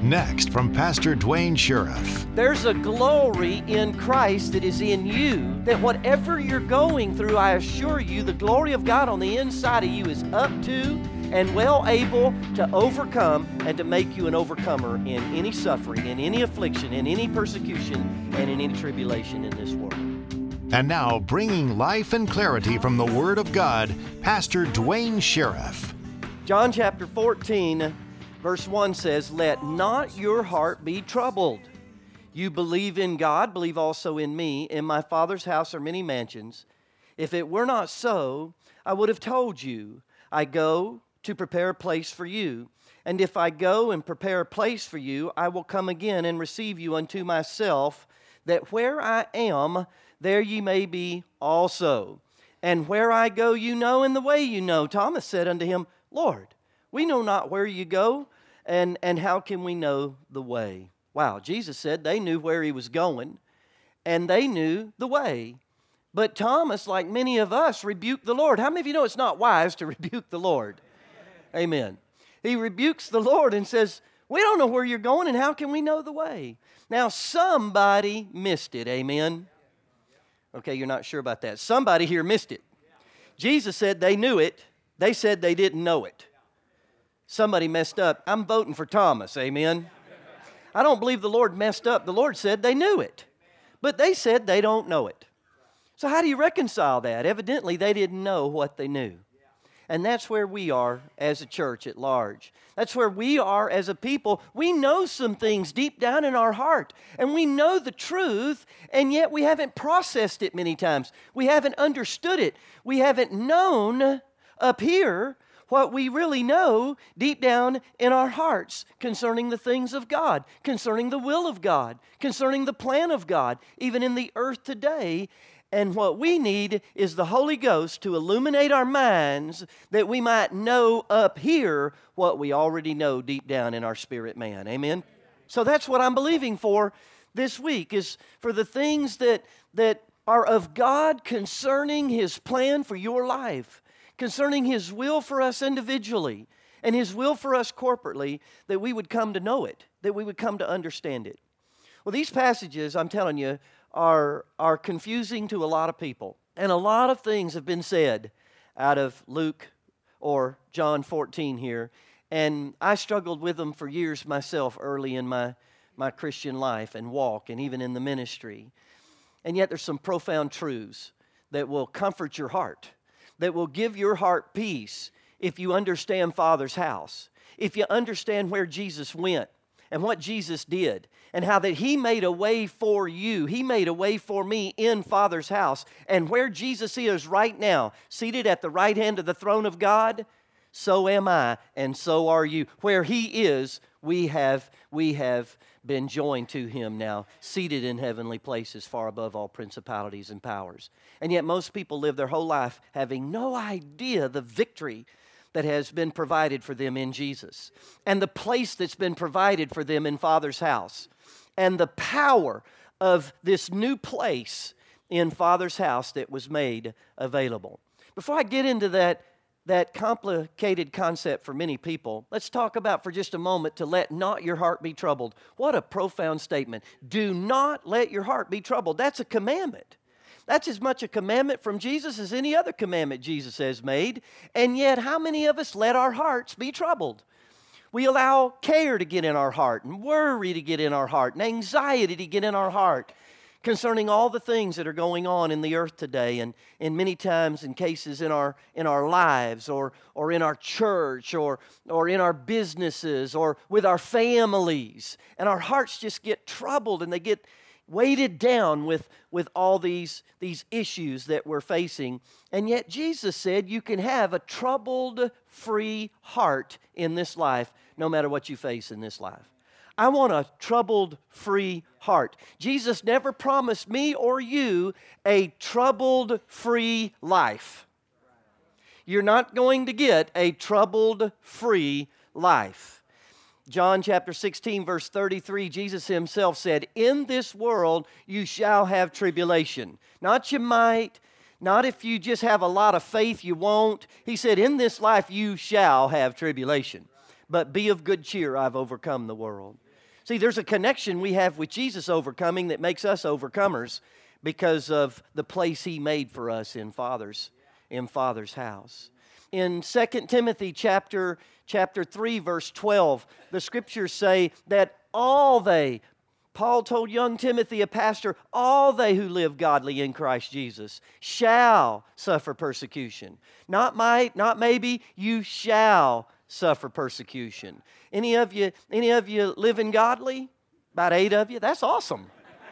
Next from Pastor Dwayne Sheriff. There's a glory in Christ that is in you, that whatever you're going through, I assure you, the glory of God on the inside of you is up to and well able to overcome and to make you an overcomer in any suffering, in any affliction, in any persecution, and in any tribulation in this world. And now, bringing life and clarity from the Word of God, Pastor Dwayne Sheriff. John chapter 14, verse 1 says, "Let not your heart be troubled. You believe in God, believe also in me. In my Father's house are many mansions. If it were not so, I would have told you. I go to prepare a place for you. And if I go and prepare a place for you, I will come again and receive you unto myself, that where I am, there ye may be also. And where I go you know, and the way you know." Thomas said unto him, "Lord, we know not where you go, and how can we know the way?" Wow, Jesus said they knew where he was going, and they knew the way. But Thomas, like many of us, rebuked the Lord. How many of you know it's not wise to rebuke the Lord? Amen. He rebukes the Lord and says, "We don't know where you're going, and how can we know the way?" Now, somebody missed it. Amen. Okay, you're not sure about that. Somebody here missed it. Jesus said they knew it. They said they didn't know it. Somebody messed up. I'm voting for Thomas. Amen. I don't believe the Lord messed up. The Lord said they knew it. But they said they don't know it. So how do you reconcile that? Evidently, they didn't know what they knew. And that's where we are as a church at large. That's where we are as a people. We know some things deep down in our heart, and we know the truth, and yet we haven't processed it many times. We haven't understood it. We haven't known up here what we really know deep down in our hearts concerning the things of God, concerning the will of God, concerning the plan of God, even in the earth today. And what we need is the Holy Ghost to illuminate our minds that we might know up here what we already know deep down in our spirit man. Amen? So that's what I'm believing for this week, is for the things that are of God concerning His plan for your life, concerning His will for us individually and His will for us corporately, that we would come to know it, that we would come to understand it. Well, these passages, I'm telling you, are confusing to a lot of people. And a lot of things have been said out of Luke or John 14 here. And I struggled with them for years myself early in my Christian life and walk, and even in the ministry. And yet there's some profound truths that will comfort your heart, that will give your heart peace if you understand Father's house, if you understand where Jesus went and what Jesus did, and how that He made a way for you. He made a way for me in Father's house. And where Jesus is right now, seated at the right hand of the throne of God, so am I, and so are you. Where He is, we have been joined to Him now, seated in heavenly places far above all principalities and powers. And yet most people live their whole life having no idea the victory that has been provided for them in Jesus, and the place that's been provided for them in Father's house, and the power of this new place in Father's house that was made available. Before I get into that complicated concept for many people, let's talk about for just a moment to let not your heart be troubled. What a profound statement. Do not let your heart be troubled. That's a commandment. That's as much a commandment from Jesus as any other commandment Jesus has made. And yet, how many of us let our hearts be troubled? We allow care to get in our heart, and worry to get in our heart, and anxiety to get in our heart concerning all the things that are going on in the earth today, and many times in cases in our lives, or in our church, or in our businesses, or with our families. And our hearts just get troubled, and they get weighted down with all these issues that we're facing. And yet Jesus said you can have a troubled-free heart in this life, no matter what you face in this life. I want a troubled-free heart. Jesus never promised me or you a troubled-free life. You're not going to get a troubled-free life. John chapter 16, verse 33, Jesus Himself said, "In this world you shall have tribulation." Not you might, not if you just have a lot of faith, you won't. He said, in this life you shall have tribulation. But be of good cheer, I've overcome the world. See, there's a connection we have with Jesus overcoming that makes us overcomers because of the place He made for us in Father's house. In 2 Timothy chapter 3, verse 12, the Scriptures say that Paul told young Timothy, a pastor, all they who live godly in Christ Jesus shall suffer persecution. Not might, not maybe, you shall suffer persecution. Any of you living godly? About 8 of you? That's awesome.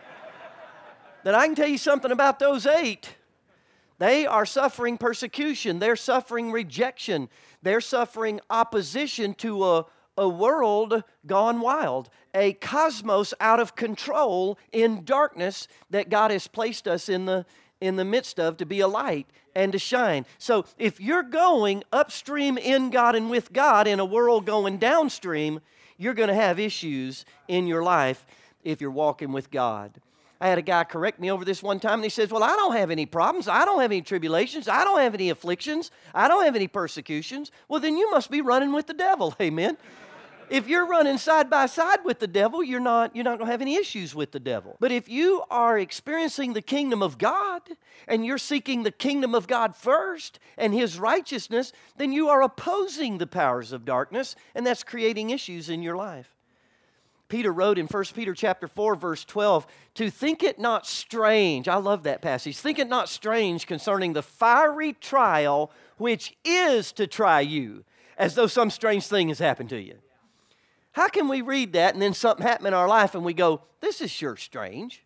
Then I can tell you something about those 8. They are suffering persecution. They're suffering rejection. They're suffering opposition to a world gone wild, a cosmos out of control in darkness that God has placed us in the midst of to be a light and to shine. So if you're going upstream in God and with God in a world going downstream, you're going to have issues in your life if you're walking with God. I had a guy correct me over this one time, and he says, well, I don't have any problems. I don't have any tribulations. I don't have any afflictions. I don't have any persecutions. Well, then you must be running with the devil. Amen. If you're running side by side with the devil, you're not going to have any issues with the devil. But if you are experiencing the kingdom of God and you're seeking the kingdom of God first and His righteousness, then you are opposing the powers of darkness, and that's creating issues in your life. Peter wrote in 1 Peter chapter 4, verse 12, to think it not strange, I love that passage, think it not strange concerning the fiery trial which is to try you, as though some strange thing has happened to you. How can we read that and then something happen in our life and we go, this is sure strange.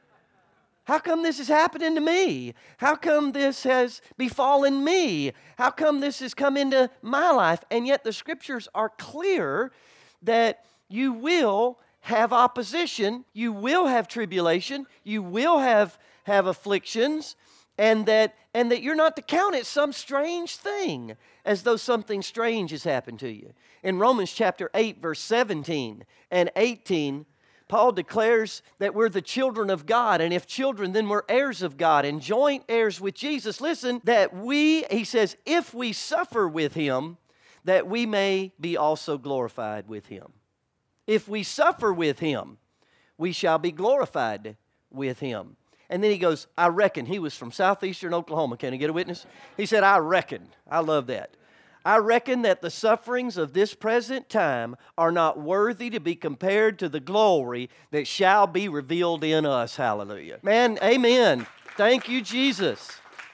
How come this is happening to me? How come this has befallen me? How come this has come into my life? And yet the Scriptures are clear that you will have opposition, you will have tribulation, you will have afflictions, and that you're not to count it some strange thing, as though something strange has happened to you. In Romans chapter 8, verse 17 and 18, Paul declares that we're the children of God, and if children, then we're heirs of God and joint heirs with Jesus. Listen, that he says, if we suffer with Him, that we may be also glorified with Him. If we suffer with Him, we shall be glorified with Him. And then he goes, I reckon. He was from southeastern Oklahoma. Can I get a witness? He said, I reckon. I love that. I reckon that the sufferings of this present time are not worthy to be compared to the glory that shall be revealed in us. Hallelujah. Man, amen. Thank you, Jesus.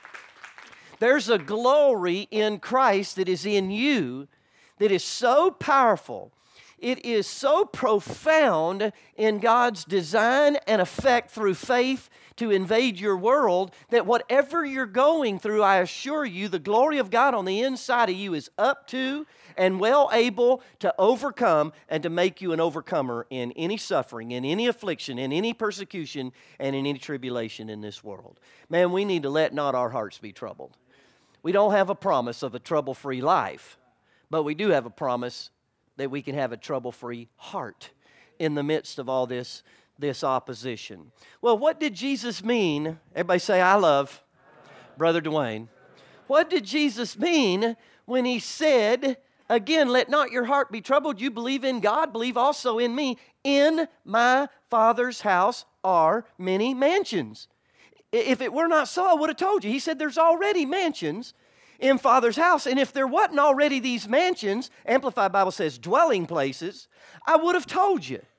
There's a glory in Christ that is in you that is so powerful. It is so profound in God's design and effect through faith to invade your world that whatever you're going through, I assure you, the glory of God on the inside of you is up to and well able to overcome and to make you an overcomer in any suffering, in any affliction, in any persecution, and in any tribulation in this world. Man, we need to let not our hearts be troubled. We don't have a promise of a trouble-free life, but we do have a promise that we can have a trouble-free heart in the midst of all this opposition. Well, what did Jesus mean? Everybody say, I love Brother Dwayne. What did Jesus mean when He said, again, let not your heart be troubled. You believe in God, believe also in me. In my Father's house are many mansions. If it were not so, I would have told you. He said there's already mansions in Father's house. And if there wasn't already these mansions, Amplified Bible says dwelling places, I would have told you.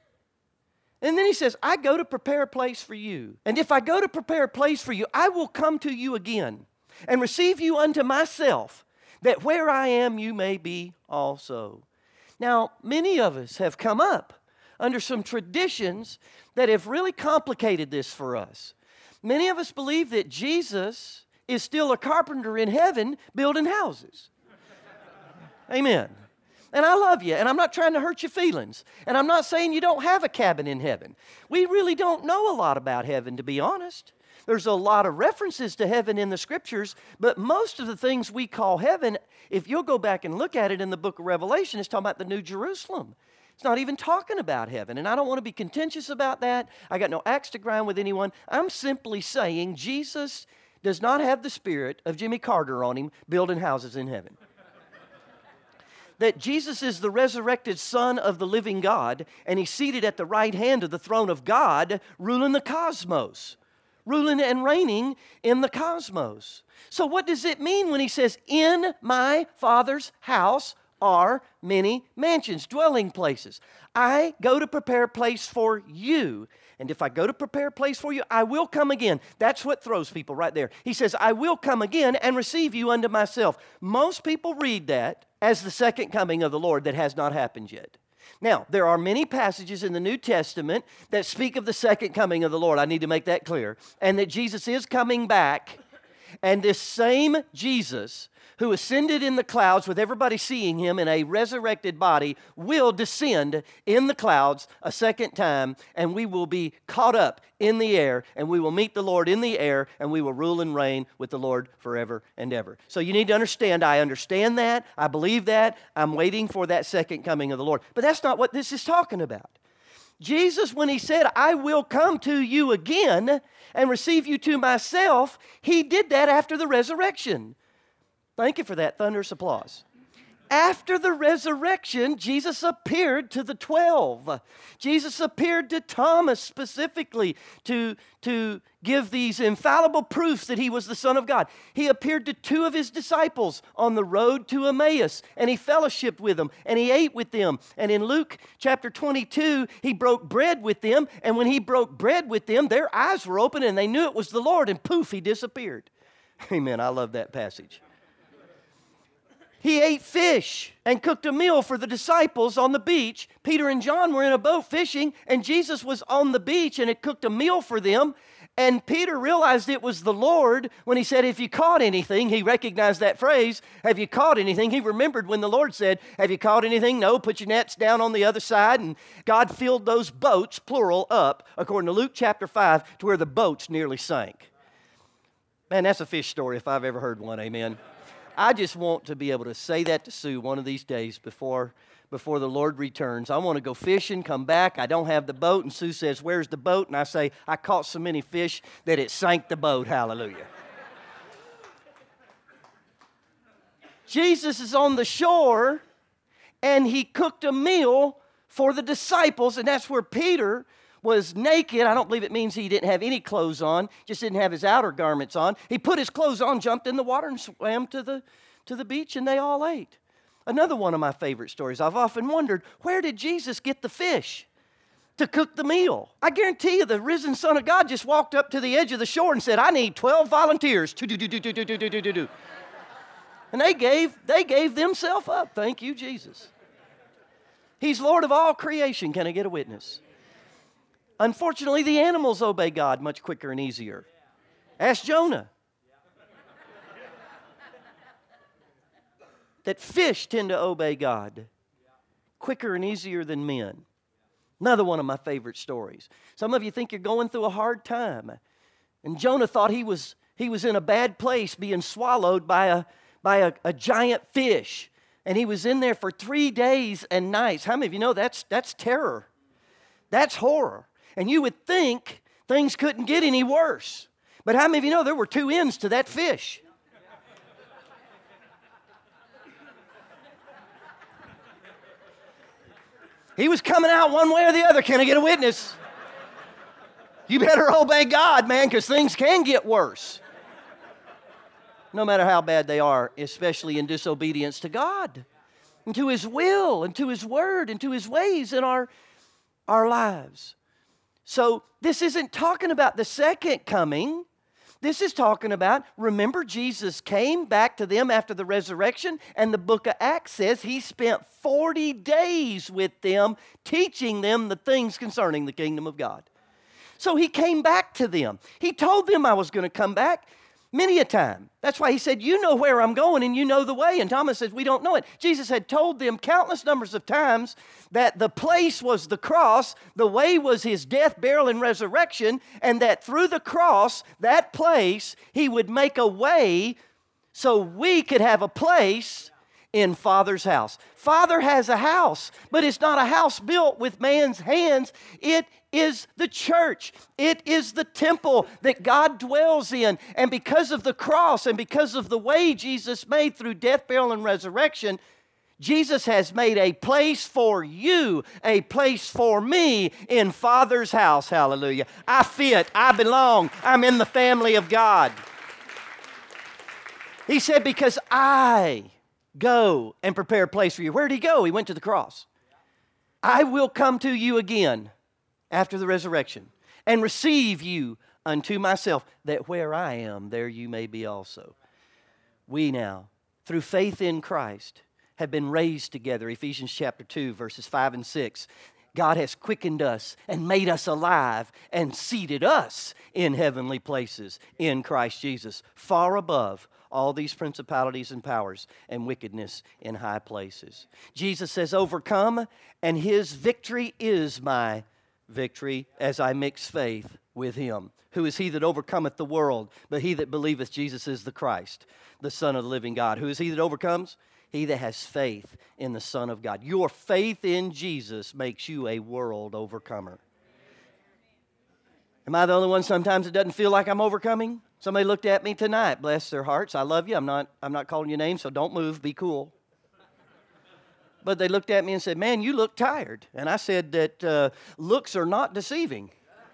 And then He says, I go to prepare a place for you. And if I go to prepare a place for you, I will come to you again and receive you unto myself, that where I am you may be also. Now, many of us have come up under some traditions that have really complicated this for us. Many of us believe that Jesus is still a carpenter in heaven building houses. Amen. And I love you, and I'm not trying to hurt your feelings. And I'm not saying you don't have a cabin in heaven. We really don't know a lot about heaven, to be honest. There's a lot of references to heaven in the Scriptures, but most of the things we call heaven, if you'll go back and look at it in the book of Revelation, it's talking about the New Jerusalem. It's not even talking about heaven, and I don't want to be contentious about that. I got no axe to grind with anyone. I'm simply saying Jesus does not have the spirit of Jimmy Carter on Him building houses in heaven. that Jesus is the resurrected Son of the living God, and He's seated at the right hand of the throne of God, ruling the cosmos, ruling and reigning in the cosmos. So what does it mean when He says, in my Father's house are many mansions, dwelling places? I go to prepare a place for you. And if I go to prepare a place for you, I will come again. That's what throws people right there. He says, I will come again and receive you unto myself. Most people read that as the second coming of the Lord that has not happened yet. Now, there are many passages in the New Testament that speak of the second coming of the Lord. I need to make that clear. And that Jesus is coming back. And this same Jesus who ascended in the clouds with everybody seeing Him in a resurrected body will descend in the clouds a second time, and we will be caught up in the air, and we will meet the Lord in the air, and we will rule and reign with the Lord forever and ever. So you need to understand, I understand that, I believe that, I'm waiting for that second coming of the Lord. But that's not what this is talking about. Jesus, when He said, I will come to you again and receive you to myself, He did that after the resurrection. Thank you for that thunderous applause. After the resurrection, Jesus appeared to the 12. Jesus appeared to Thomas specifically to give these infallible proofs that He was the Son of God. He appeared to 2 of His disciples on the road to Emmaus, and He fellowshiped with them, and He ate with them. And in Luke chapter 22, He broke bread with them, and when He broke bread with them, their eyes were open, and they knew it was the Lord, and poof, He disappeared. Amen, I love that passage. He ate fish and cooked a meal for the disciples on the beach. Peter and John were in a boat fishing, and Jesus was on the beach and had cooked a meal for them. And Peter realized it was the Lord when he said, if you caught anything, he recognized that phrase, have you caught anything? He remembered when the Lord said, have you caught anything? No, put your nets down on the other side. And God filled those boats, plural, up, according to Luke chapter 5, to where the boats nearly sank. Man, that's a fish story if I've ever heard one, amen. I just want to be able to say that to Sue one of these days before the Lord returns. I want to go fishing, come back. I don't have the boat. And Sue says, where's the boat? And I say, I caught so many fish that it sank the boat. Hallelujah. Jesus is on the shore, and He cooked a meal for the disciples. And that's where Peter was naked. I don't believe it means he didn't have any clothes on, just didn't have his outer garments on. He put his clothes on, jumped in the water, and swam to the beach, and they all ate. Another one of my favorite stories. I've often wondered, where did Jesus get the fish to cook the meal? I guarantee you the risen Son of God just walked up to the edge of the shore and said, I need 12 volunteers. And they gave themselves up. Thank you, Jesus. He's Lord of all creation. Can I get a witness? Unfortunately, the animals obey God much quicker and easier. Ask Jonah. That fish tend to obey God quicker and easier than men. Another one of my favorite stories. Some of you think you're going through a hard time. And Jonah thought he was in a bad place being swallowed by a giant fish. And he was in there for 3 days and nights. How many of you know that's terror? That's horror. And you would think things couldn't get any worse. But how many of you know there were 2 ends to that fish? He was coming out one way or the other. Can I get a witness? You better obey God, man, because things can get worse. No matter how bad they are, especially in disobedience to God and to His will and to His word and to His ways in our lives. So this isn't talking about the second coming. This is talking about, remember, Jesus came back to them after the resurrection, and the book of Acts says He spent 40 days with them, teaching them the things concerning the kingdom of God. So He came back to them. He told them I was going to come back many a time. That's why He said, you know where I'm going and you know the way. And Thomas says, we don't know it. Jesus had told them countless numbers of times that the place was the cross, the way was His death, burial, and resurrection, and that through the cross, that place, He would make a way so we could have a place in Father's house. Father has a house, but it's not a house built with man's hands. It is the church. It is the temple that God dwells in. And because of the cross and because of the way Jesus made through death, burial, and resurrection, Jesus has made a place for you, a place for me in Father's house. Hallelujah. I fit, I belong, I'm in the family of God. He said, because I go and prepare a place for you. Where did he go? He went to the cross. I will come to you again after the resurrection and receive you unto myself, that where I am, there you may be also. We now, through faith in Christ, have been raised together. Ephesians chapter 2, verses 5 and 6. God has quickened us and made us alive and seated us in heavenly places in Christ Jesus, far above all these principalities and powers and wickedness in high places. Jesus says, overcome, and His victory is my victory as I mix faith with Him. Who is he that overcometh the world, but he that believeth Jesus is the Christ, the Son of the living God? Who is he that overcomes? He that has faith in the Son of God. Your faith in Jesus makes you a world overcomer. Am I the only one sometimes that doesn't feel like I'm overcoming? Somebody looked at me tonight, bless their hearts. I love you. I'm not calling you names, so don't move. Be cool. But they looked at me and said, man, you look tired. And I said that looks are not deceiving.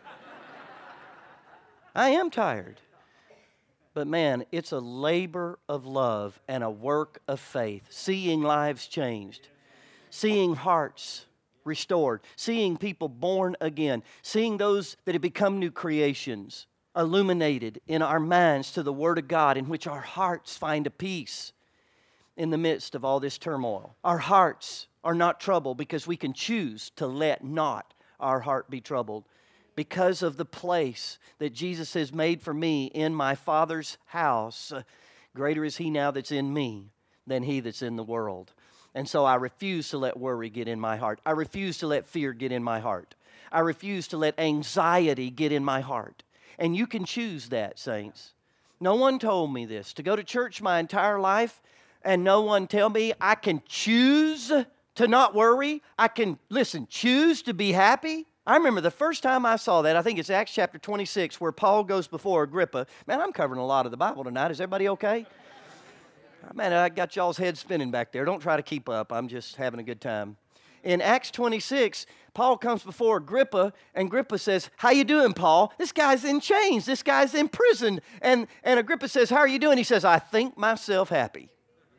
I am tired. But man, it's a labor of love and a work of faith. Seeing lives changed. Seeing hearts restored. Seeing people born again. Seeing those that have become new creations illuminated in our minds to the Word of God, in which our hearts find a peace in the midst of all this turmoil. Our hearts are not troubled because we can choose to let not our heart be troubled, because of the place that Jesus has made for me in my Father's house. Greater is He now that's in me than he that's in the world. And so I refuse to let worry get in my heart. I refuse to let fear get in my heart. I refuse to let anxiety get in my heart. And you can choose that, saints. No one told me this. To go to church my entire life and no one tell me I can choose to not worry. I can, choose to be happy. I remember the first time I saw that, I think it's Acts chapter 26, where Paul goes before Agrippa. Man, I'm covering a lot of the Bible tonight. Is everybody okay? Man, I got y'all's head spinning back there. Don't try to keep up. I'm just having a good time. In Acts 26, Paul comes before Agrippa, and Agrippa says, how you doing, Paul? This guy's in chains. This guy's in prison. And Agrippa says, how are you doing? He says, I think myself happy.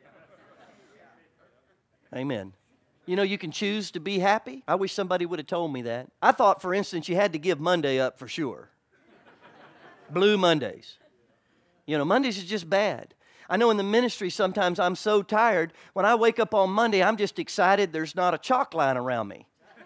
Amen. You know, you can choose to be happy. I wish somebody would have told me that. I thought, for instance, you had to give Monday up for sure. Blue Mondays. You know, Mondays is just bad. I know in the ministry sometimes I'm so tired. When I wake up on Monday, I'm just excited there's not a chalk line around me.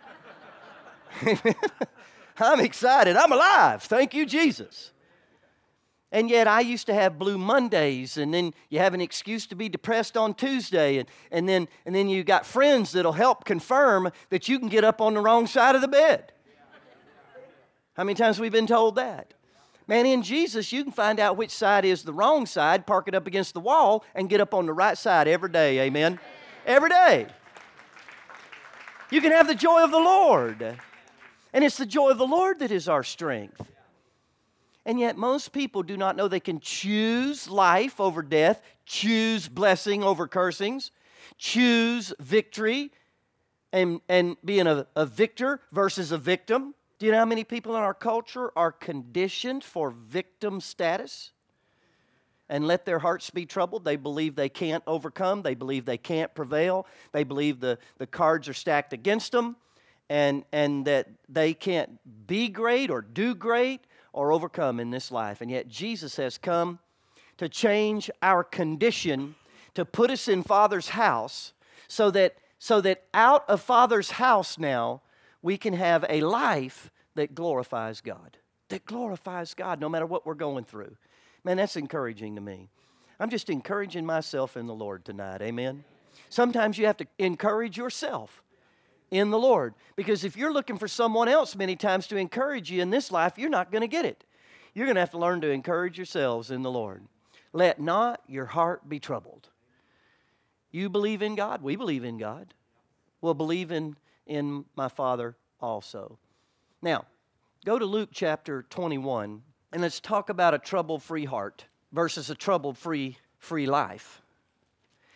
I'm excited. I'm alive. Thank you, Jesus. And yet I used to have Blue Mondays, and then you have an excuse to be depressed on Tuesday, and then you got friends that'll help confirm that you can get up on the wrong side of the bed. How many times have we been told that? Man, in Jesus, you can find out which side is the wrong side, park it up against the wall, and get up on the right side every day, amen? Every day. You can have the joy of the Lord. And it's the joy of the Lord that is our strength. And yet most people do not know they can choose life over death, choose blessing over cursings, choose victory and being a victor versus a victim. Do you know how many people in our culture are conditioned for victim status and let their hearts be troubled? They believe they can't overcome. They believe they can't prevail. They believe the cards are stacked against them and that they can't be great or do great or overcome in this life. And yet Jesus has come to change our condition, to put us in Father's house, so that out of Father's house now we can have a life that glorifies God. That glorifies God no matter what we're going through. Man, that's encouraging to me. I'm just encouraging myself in the Lord tonight. Amen? Sometimes you have to encourage yourself in the Lord. Because if you're looking for someone else many times to encourage you in this life, you're not going to get it. You're going to have to learn to encourage yourselves in the Lord. Let not your heart be troubled. You believe in God. We believe in God. We'll believe in my Father also. Now, go to Luke chapter 21, and let's talk about a trouble-free heart versus a trouble-free life.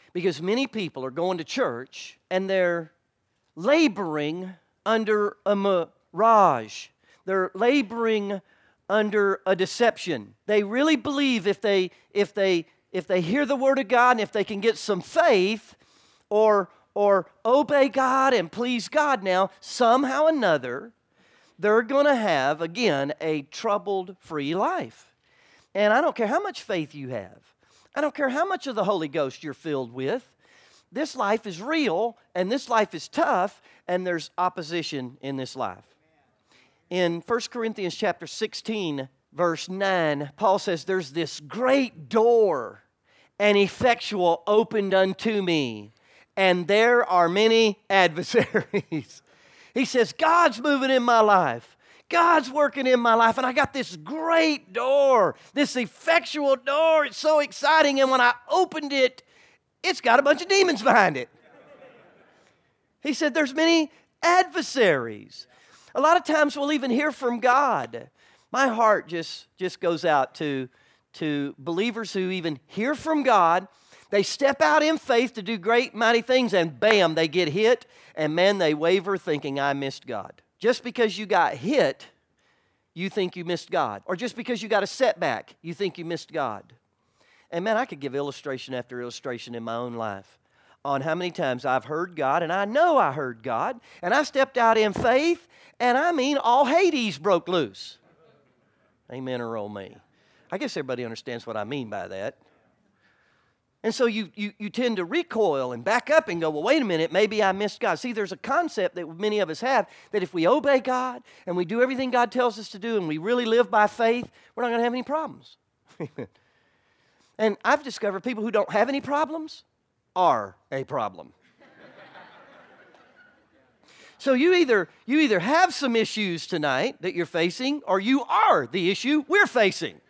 Because many people are going to church and they're laboring under a mirage. They're laboring under a deception. They really believe if they hear the Word of God and if they can get some faith or obey God and please God now, somehow or another, they're going to have, again, a troubled-free life. And I don't care how much faith you have. I don't care how much of the Holy Ghost you're filled with. This life is real, and this life is tough, and there's opposition in this life. In 1 Corinthians chapter 16, verse 9, Paul says, there's this great door and effectual opened unto me, and there are many adversaries. He says, God's moving in my life. God's working in my life, and I got this great door, this effectual door. It's so exciting, and when I opened it, it's got a bunch of demons behind it. He said there's many adversaries. A lot of times we'll even hear from God. My heart just goes out to believers who even hear from God. They step out in faith to do great, mighty things, and bam, they get hit, and man, they waver thinking, I missed God. Just because you got hit, you think you missed God. Or just because you got a setback, you think you missed God. And man, I could give illustration after illustration in my own life on how many times I've heard God, and I know I heard God, and I stepped out in faith, and I mean all Hades broke loose. Amen or oh me. I guess everybody understands what I mean by that. And so you tend to recoil and back up and go, well, wait a minute, maybe I missed God. See, there's a concept that many of us have that if we obey God and we do everything God tells us to do and we really live by faith, we're not going to have any problems. And I've discovered people who don't have any problems are a problem. So you either have some issues tonight that you're facing, or you are the issue we're facing.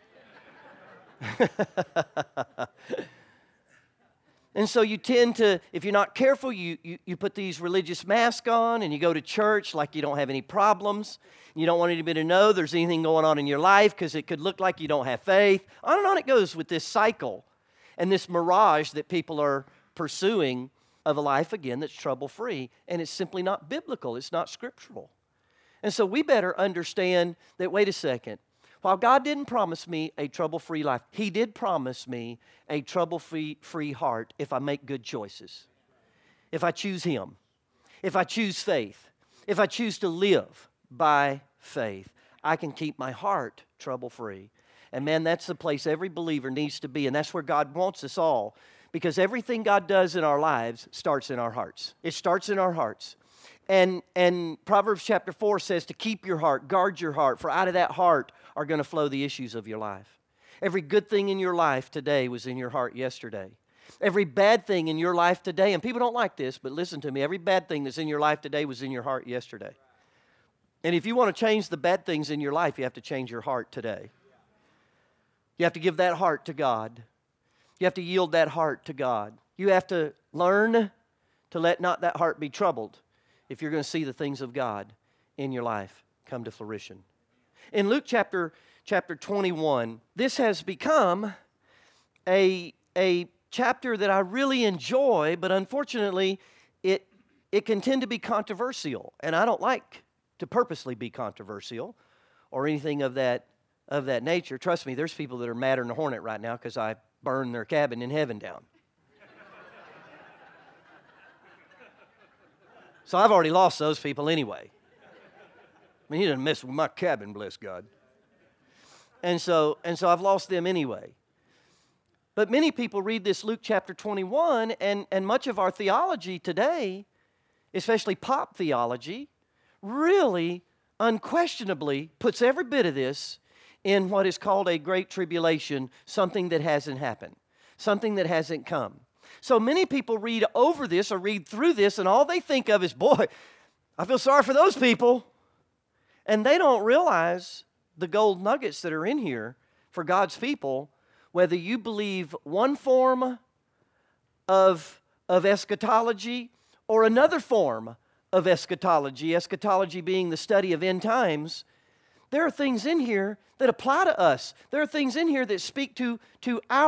And so you tend to, if you're not careful, you put these religious masks on and you go to church like you don't have any problems. You don't want anybody to know there's anything going on in your life because it could look like you don't have faith. On and on it goes with this cycle and this mirage that people are pursuing of a life, again, that's trouble-free. And it's simply not biblical. It's not scriptural. And so we better understand that, wait a second, while God didn't promise me a trouble-free life, He did promise me a trouble-free heart if I make good choices, if I choose Him, if I choose faith, if I choose to live by faith. I can keep my heart trouble-free. And man, that's the place every believer needs to be, and that's where God wants us all, because everything God does in our lives starts in our hearts. It starts in our hearts. And Proverbs chapter 4 says to keep your heart, guard your heart, for out of that heart are going to flow the issues of your life. Every good thing in your life today was in your heart yesterday. Every bad thing in your life today, and people don't like this, but listen to me, every bad thing that's in your life today was in your heart yesterday. And if you want to change the bad things in your life, you have to change your heart today. You have to give that heart to God. You have to yield that heart to God. You have to learn to let not that heart be troubled if you're going to see the things of God in your life come to fruition. In Luke chapter 21, this has become a chapter that I really enjoy, but unfortunately, it can tend to be controversial. And I don't like to purposely be controversial or anything of that nature. Trust me, there's people that are madder than a hornet right now because I burned their cabin in heaven down. So I've already lost those people anyway. I mean, he didn't mess with my cabin, bless God. And so I've lost them anyway. But many people read this Luke chapter 21, and much of our theology today, especially pop theology, really unquestionably puts every bit of this in what is called a great tribulation, something that hasn't happened, something that hasn't come. So many people read over this or read through this, and all they think of is, boy, I feel sorry for those people. And they don't realize the gold nuggets that are in here for God's people, whether you believe one form of eschatology or another form of eschatology being the study of end times. There are things in here that apply to us. There are things in here that speak to our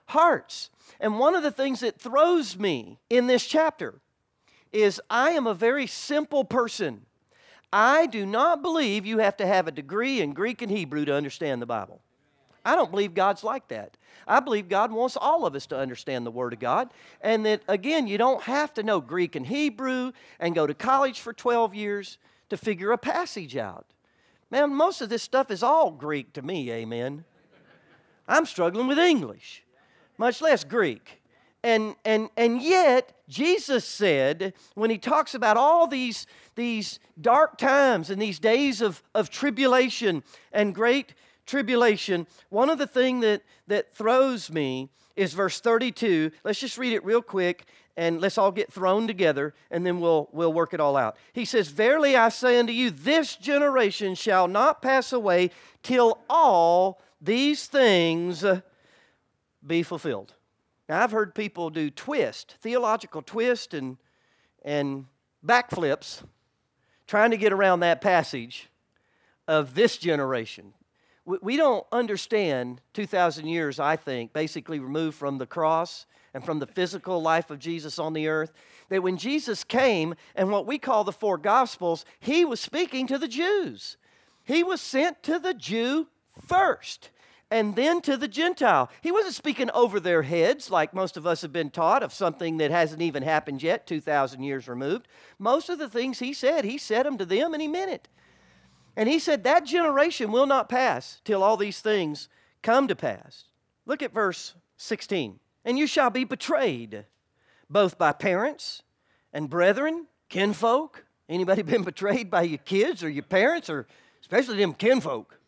hearts. And one of the things that throws me in this chapter is I am a very simple person. I do not believe you have to have a degree in Greek and Hebrew to understand the Bible. I don't believe God's like that. I believe God wants all of us to understand the Word of God. And that, again, you don't have to know Greek and Hebrew and go to college for 12 years to figure a passage out. Man, most of this stuff is all Greek to me, amen. I'm struggling with English, much less Greek. And yet, Jesus said, when He talks about all these dark times and these days of tribulation and great tribulation, one of the things that throws me is verse 32. Let's just read it real quick, and let's all get thrown together, and then we'll work it all out. He says, "Verily I say unto you, this generation shall not pass away till all these things be fulfilled." Now, I've heard people do theological twist and backflips, trying to get around that passage of this generation. We don't understand 2,000 years, I think, basically removed from the cross and from the physical life of Jesus on the earth, that when Jesus came and what we call the four Gospels, He was speaking to the Jews. He was sent to the Jew first and then to the Gentile. He wasn't speaking over their heads like most of us have been taught of something that hasn't even happened yet, 2,000 years removed. Most of the things He said them to them and He meant it. And He said that generation will not pass till all these things come to pass. Look at verse 16. "And you shall be betrayed, both by parents and brethren, kinfolk." Anybody been betrayed by your kids or your parents, or especially them kinfolk?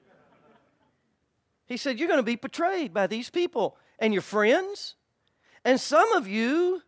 He said, you're going to be betrayed by these people and your friends. "And some of you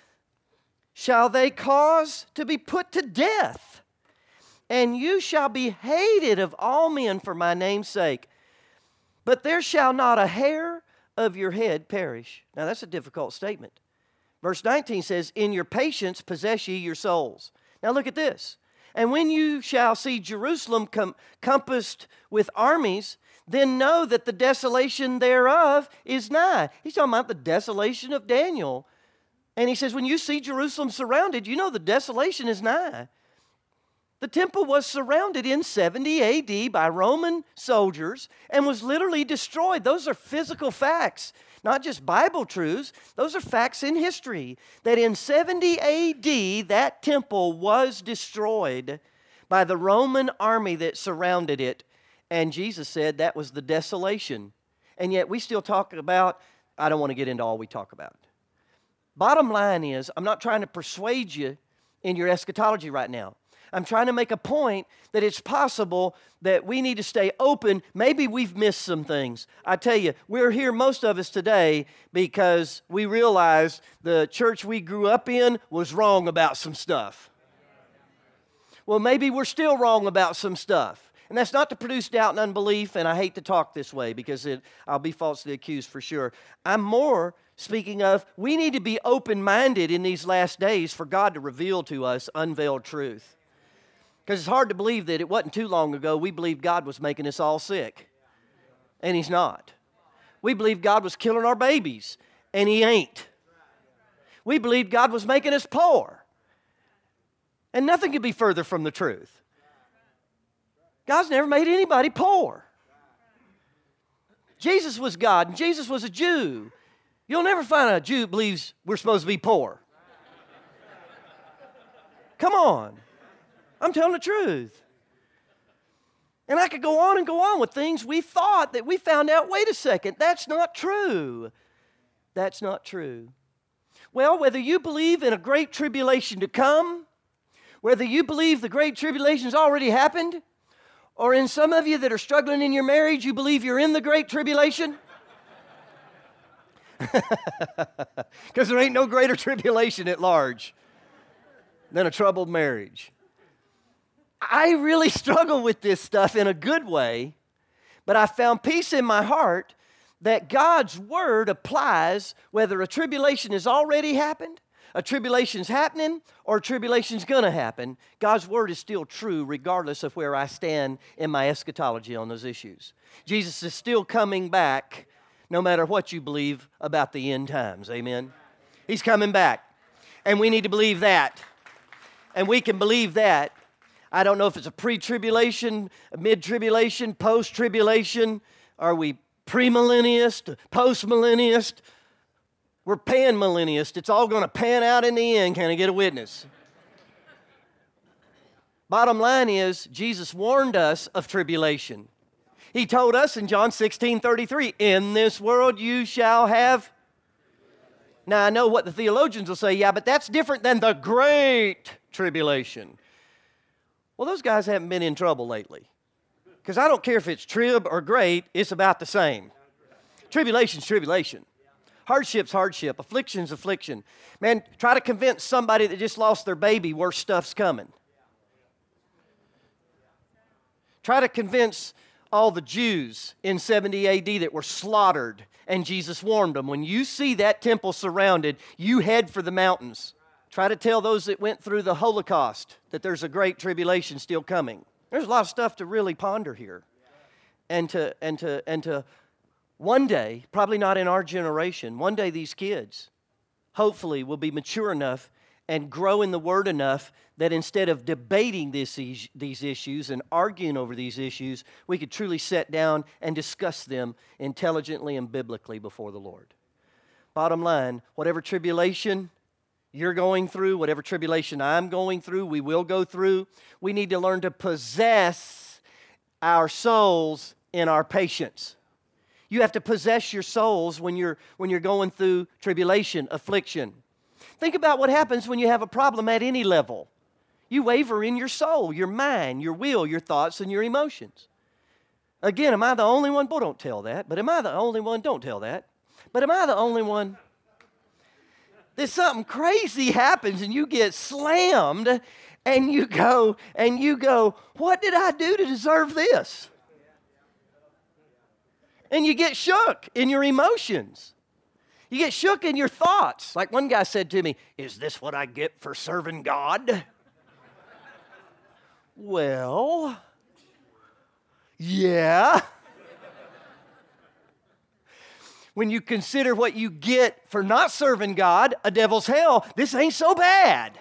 shall they cause to be put to death. And you shall be hated of all men for my name's sake. But there shall not a hair of your head perish." Now that's a difficult statement. Verse 19 says, "In your patience possess ye your souls." Now look at this. "And when you shall see Jerusalem compassed with armies, then know that the desolation thereof is nigh." He's talking about the desolation of Daniel. And he says, when you see Jerusalem surrounded, you know the desolation is nigh. The temple was surrounded in 70 A.D. by Roman soldiers and was literally destroyed. Those are physical facts, not just Bible truths. Those are facts in history, that in 70 A.D. that temple was destroyed by the Roman army that surrounded it. And Jesus said that was the desolation. And yet we still talk about, I don't want to get into all we talk about. Bottom line is, I'm not trying to persuade you in your eschatology right now. I'm trying to make a point that it's possible that we need to stay open. Maybe we've missed some things. I tell you, we're here, most of us today, because we realized the church we grew up in was wrong about some stuff. Well, maybe we're still wrong about some stuff. And that's not to produce doubt and unbelief, and I hate to talk this way because I'll be falsely accused for sure. I'm more speaking of, we need to be open-minded in these last days for God to reveal to us unveiled truth. Because it's hard to believe that it wasn't too long ago we believed God was making us all sick. And He's not. We believed God was killing our babies. And He ain't. We believed God was making us poor. And nothing could be further from the truth. God's never made anybody poor. Jesus was God and Jesus was a Jew. You'll never find a Jew who believes we're supposed to be poor. Come on. I'm telling the truth. And I could go on with things we thought that we found out, wait a second, that's not true. That's not true. Well, whether you believe in a great tribulation to come, whether you believe the great tribulation's already happened, or in some of you that are struggling in your marriage, you believe you're in the great tribulation. Because there ain't no greater tribulation at large than a troubled marriage. I really struggle with this stuff in a good way, but I found peace in my heart that God's Word applies whether a tribulation has already happened, a tribulation's happening, or a tribulation's going to happen. God's Word is still true regardless of where I stand in my eschatology on those issues. Jesus is still coming back no matter what you believe about the end times. Amen? He's coming back. And we need to believe that. And we can believe that. I don't know if it's a pre-tribulation, a mid-tribulation, post-tribulation. Are we premillennialist, post-millennialist? We're pan-millennialist. It's all going to pan out in the end. Can I get a witness? Bottom line is, Jesus warned us of tribulation. He told us in John 16:33, in this world you shall have. Now I know what the theologians will say, yeah, but that's different than the great tribulation. Well, those guys haven't been in trouble lately. Because I don't care if it's trib or great, it's about the same. Tribulation's tribulation. Hardship's hardship. Affliction's affliction. Man, try to convince somebody that just lost their baby worse stuff's coming. Try to convince all the Jews in 70 AD that were slaughtered, and Jesus warned them, when you see that temple surrounded, you head for the mountains. Try to tell those that went through the Holocaust that there's a great tribulation still coming. There's a lot of stuff to really ponder here. And to one day, probably not in our generation, one day these kids hopefully will be mature enough and grow in the Word enough that instead of debating these issues and arguing over these issues, we could truly sit down and discuss them intelligently and biblically before the Lord. Bottom line, whatever tribulation you're going through, whatever tribulation I'm going through, we will go through, we need to learn to possess our souls in our patience. You have to possess your souls when you're going through tribulation, affliction. Think about what happens when you have a problem at any level. You waver in your soul, your mind, your will, your thoughts, and your emotions. Again, am I the only one? Boy, don't tell that. But am I the only one? Don't tell that. But am I the only one? There's something crazy happens and you get slammed and you go, what did I do to deserve this? And you get shook in your emotions. You get shook in your thoughts. Like one guy said to me, is this what I get for serving God? Well, yeah. When you consider what you get for not serving God, a devil's hell, this ain't so bad.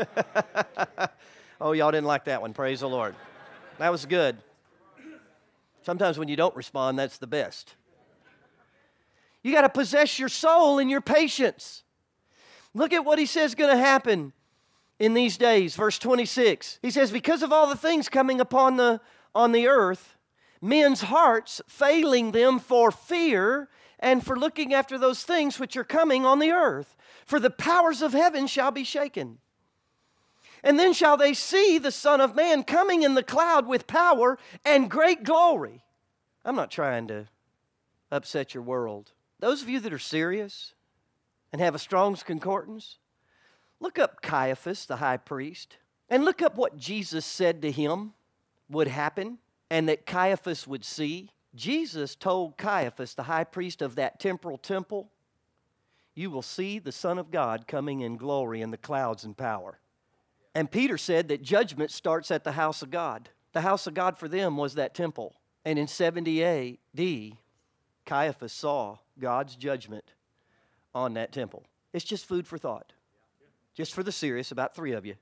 Oh, y'all didn't like that one. Praise the Lord. That was good. Sometimes when you don't respond, that's the best. You got to possess your soul in your patience. Look at what he says is going to happen in these days. Verse 26. He says, because of all the things coming on the earth, men's hearts failing them for fear and for looking after those things which are coming on the earth. For the powers of heaven shall be shaken. And then shall they see the Son of Man coming in the cloud with power and great glory. I'm not trying to upset your world. Those of you that are serious and have a Strong's Concordance, look up Caiaphas, the high priest, and look up what Jesus said to him would happen and that Caiaphas would see. Jesus told Caiaphas, the high priest of that temporal temple, you will see the Son of God coming in glory in the clouds and power. And Peter said that judgment starts at the house of God. The house of God for them was that temple. And in 70 AD, Caiaphas saw God's judgment on that temple. It's just food for thought. Just for the serious, about 3 of you.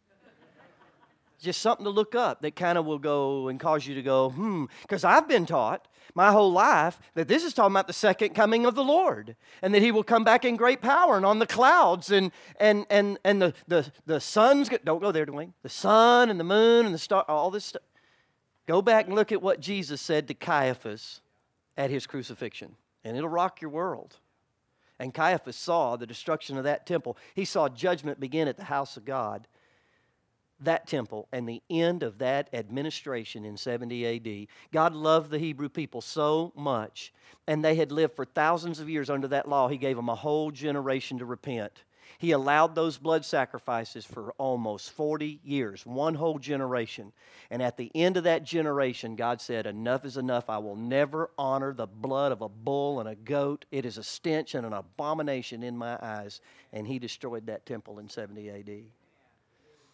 Just something to look up that kind of will go and cause you to go, because I've been taught my whole life that this is talking about the second coming of the Lord and that he will come back in great power and on the clouds and the sun's, don't go there, Dwayne, the sun and the moon and the star, all this stuff. Go back and look at what Jesus said to Caiaphas at his crucifixion, and it'll rock your world. And Caiaphas saw the destruction of that temple. He saw judgment begin at the house of God, that temple, and the end of that administration in 70 AD. God loved the Hebrew people so much, and they had lived for thousands of years under that law. He gave them a whole generation to repent. He allowed those blood sacrifices for almost 40 years, one whole generation. And at the end of that generation, God said, enough is enough. I will never honor the blood of a bull and a goat. It is a stench and an abomination in my eyes. And he destroyed that temple in 70 AD.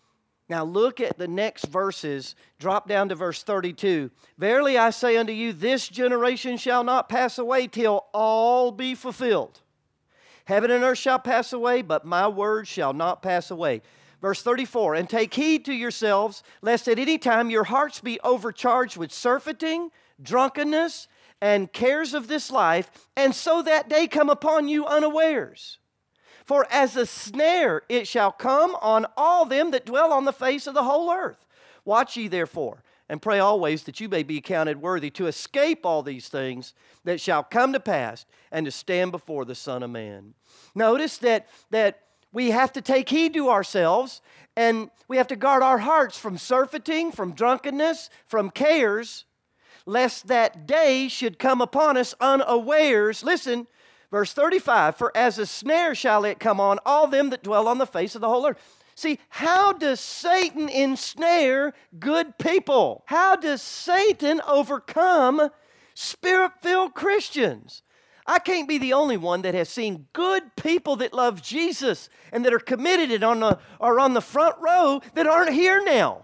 Now look at the next verses. Drop down to verse 32. Verily I say unto you, this generation shall not pass away till all be fulfilled. Heaven and earth shall pass away, but my word shall not pass away. Verse 34, and take heed to yourselves, lest at any time your hearts be overcharged with surfeiting, drunkenness, and cares of this life, and so that day come upon you unawares. For as a snare it shall come on all them that dwell on the face of the whole earth. Watch ye therefore, and pray always that you may be accounted worthy to escape all these things that shall come to pass, and to stand before the Son of Man. Notice that we have to take heed to ourselves, and we have to guard our hearts from surfeiting, from drunkenness, from cares, lest that day should come upon us unawares. Listen, verse 35, for as a snare shall it come on all them that dwell on the face of the whole earth. See, how does Satan ensnare good people? How does Satan overcome Spirit-filled Christians? I can't be the only one that has seen good people that love Jesus and that are committed and are on the front row that aren't here now.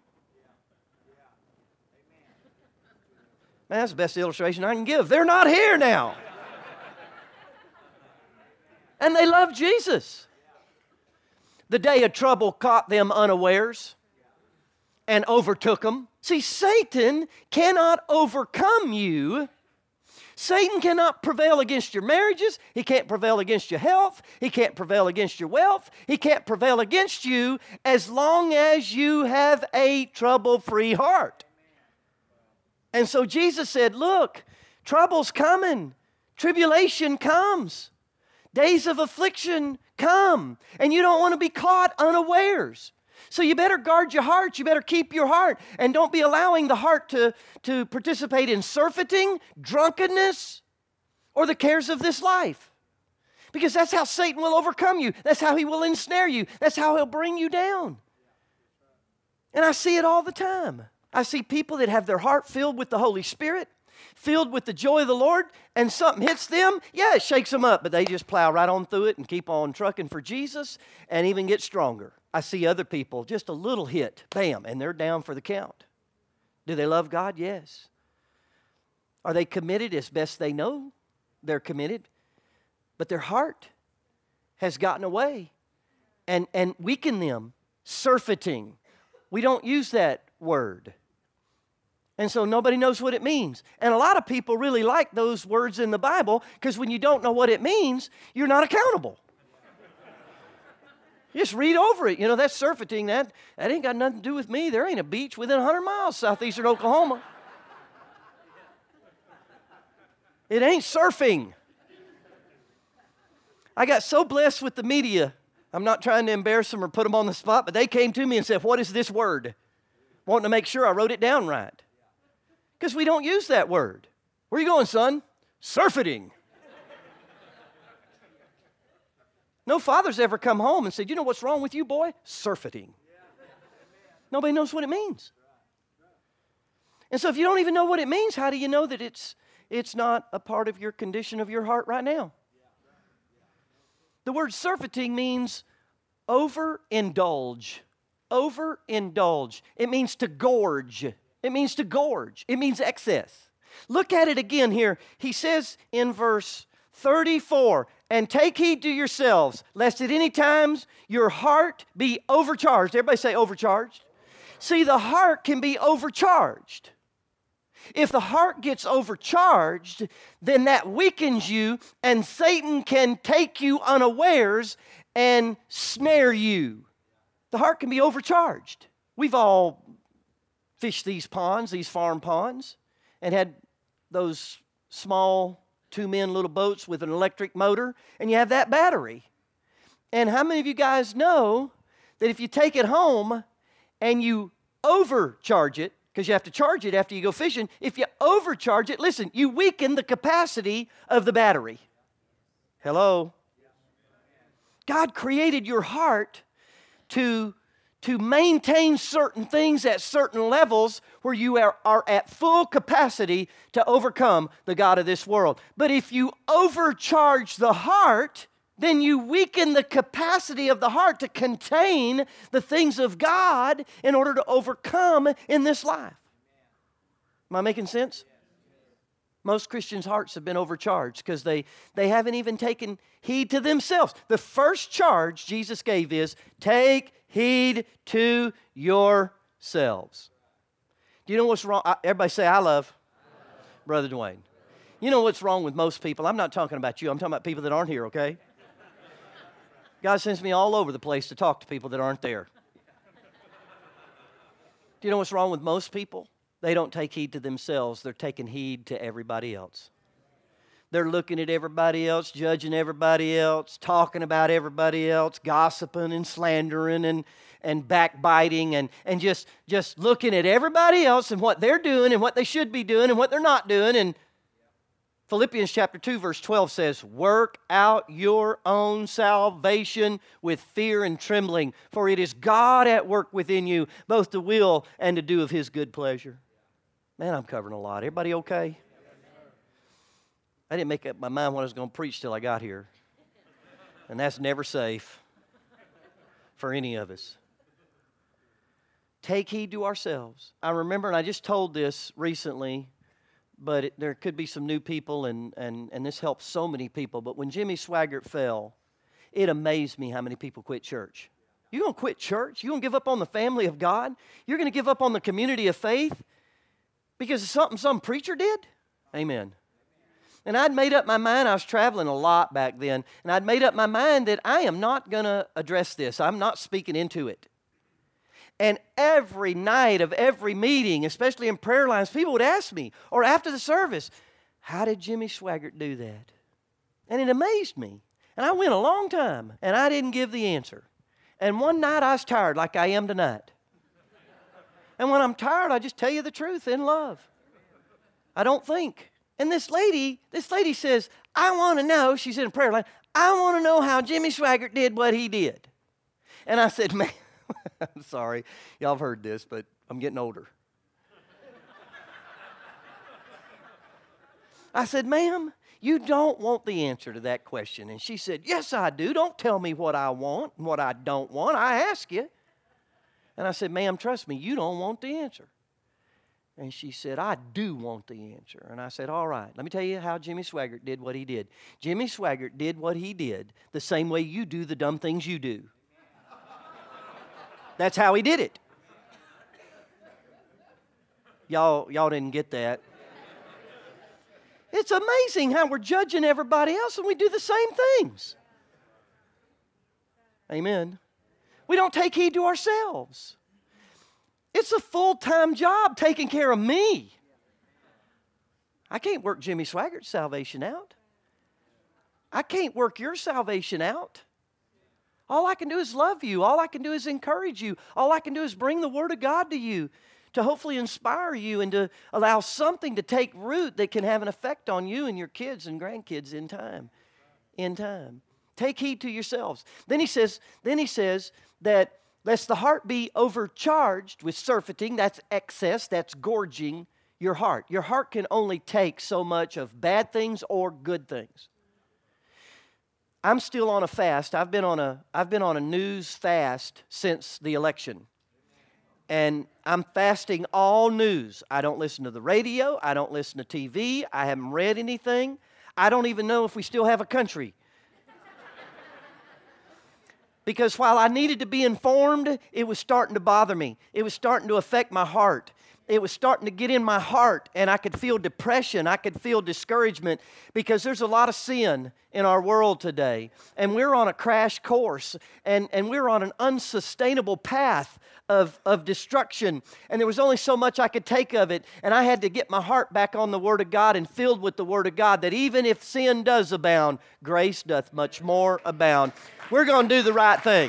Man, that's the best illustration I can give. They're not here now. And they love Jesus. The day of trouble caught them unawares and overtook them. See, Satan cannot overcome you. Satan cannot prevail against your marriages. He can't prevail against your health. He can't prevail against your wealth. He can't prevail against you as long as you have a trouble-free heart. And so Jesus said, look, trouble's coming. Tribulation comes. Days of affliction come. And you don't want to be caught unawares. So you better guard your heart. You better keep your heart. And don't be allowing the heart to participate in surfeiting, drunkenness, or the cares of this life. Because that's how Satan will overcome you. That's how he will ensnare you. That's how he'll bring you down. And I see it all the time. I see people that have their heart filled with the Holy Spirit, filled with the joy of the Lord, and something hits them, yeah, it shakes them up, but they just plow right on through it and keep on trucking for Jesus and even get stronger. I see other people, just a little hit, bam, and they're down for the count. Do they love God? Yes. Are they committed as best they know? They're committed. But their heart has gotten away and weakened them. Surfeiting. We don't use that word. And so nobody knows what it means. And a lot of people really like those words in the Bible because when you don't know what it means, you're not accountable. Just read over it. You know, that's surfeiting. That ain't got nothing to do with me. There ain't a beach within 100 miles southeastern Oklahoma. It ain't surfing. I got so blessed with the media. I'm not trying to embarrass them or put them on the spot, but they came to me and said, what is this word? Wanting to make sure I wrote it down right. Because we don't use that word. Where are you going, son? Surfeiting. No father's ever come home and said, you know what's wrong with you, boy? Surfeiting. Nobody knows what it means. And so if you don't even know what it means, how do you know that it's not a part of your condition of your heart right now? The word surfeiting means overindulge. Overindulge. It means to gorge. It means to gorge. It means excess. Look at it again here. He says in verse 34, and take heed to yourselves, lest at any times your heart be overcharged. Everybody say overcharged. See, the heart can be overcharged. If the heart gets overcharged, then that weakens you, and Satan can take you unawares and snare you. The heart can be overcharged. We've all fished these ponds, these farm ponds, and had those small 2-men little boats with an electric motor, and you have that battery. And how many of you guys know that if you take it home and you overcharge it, because you have to charge it after you go fishing, if you overcharge it, listen, you weaken the capacity of the battery. Hello? God created your heart to maintain certain things at certain levels where you are at full capacity to overcome the god of this world. But if you overcharge the heart, then you weaken the capacity of the heart to contain the things of God in order to overcome in this life. Am I making sense? Most Christians' hearts have been overcharged because they haven't even taken heed to themselves. The first charge Jesus gave is, take heed to yourselves. Do you know what's wrong? Everybody say, I love Brother Dwayne. You know what's wrong with most people? I'm not talking about you. I'm talking about people that aren't here, okay? God sends me all over the place to talk to people that aren't there. Do you know what's wrong with most people? They don't take heed to themselves. They're taking heed to everybody else. They're looking at everybody else, judging everybody else, talking about everybody else, gossiping and slandering and backbiting and just looking at everybody else and what they're doing and what they should be doing and what they're not doing. And Philippians chapter 2 verse 12 says, work out your own salvation with fear and trembling, for it is God at work within you, both to will and to do of His good pleasure. Man, I'm covering a lot. Everybody okay? I didn't make up my mind what I was going to preach till I got here. And that's never safe for any of us. Take heed to ourselves. I remember, and I just told this recently, but there could be some new people, and this helps so many people. But when Jimmy Swaggart fell, it amazed me how many people quit church. You're going to quit church? You're going to give up on the family of God? You're going to give up on the community of faith because of something some preacher did? Amen. And I'd made up my mind. I was traveling a lot back then, and I'd made up my mind that I am not going to address this. I'm not speaking into it. And every night of every meeting, especially in prayer lines, people would ask me, or after the service, how did Jimmy Swaggart do that? And it amazed me. And I went a long time, and I didn't give the answer. And one night I was tired like I am tonight. And when I'm tired, I just tell you the truth in love. I don't think. And this lady says, I want to know, she's in a prayer line, I want to know how Jimmy Swaggart did what he did. And I said, man, I'm sorry, y'all have heard this, but I'm getting older. I said, ma'am, you don't want the answer to that question. And she said, yes, I do. Don't tell me what I want and what I don't want. I ask you. And I said, ma'am, trust me, you don't want the answer. And she said, I do want the answer. And I said, all right, let me tell you how Jimmy Swaggart did what he did. Jimmy Swaggart did what he did the same way you do the dumb things you do. That's how he did it. Y'all didn't get that. It's amazing how we're judging everybody else and we do the same things. Amen. We don't take heed to ourselves. It's a full-time job taking care of me. I can't work Jimmy Swaggart's salvation out. I can't work your salvation out. All I can do is love you. All I can do is encourage you. All I can do is bring the Word of God to you to hopefully inspire you and to allow something to take root that can have an effect on you and your kids and grandkids in time. In time. Take heed to yourselves. Then he says that lest the heart be overcharged with surfeiting, that's excess, that's gorging your heart. Your heart can only take so much of bad things or good things. I'm still on a fast. I've been on a news fast since the election. And I'm fasting all news. I don't listen to the radio. I don't listen to TV. I haven't read anything. I don't even know if we still have a country. Because while I needed to be informed, it was starting to bother me. It was starting to affect my heart. It was starting to get in my heart, and I could feel depression. I could feel discouragement because there's a lot of sin in our world today. And we're on a crash course, and we're on an unsustainable path of destruction. And there was only so much I could take of it, and I had to get my heart back on the Word of God and filled with the Word of God, that even if sin does abound, grace doth much more abound. We're going to do the right thing.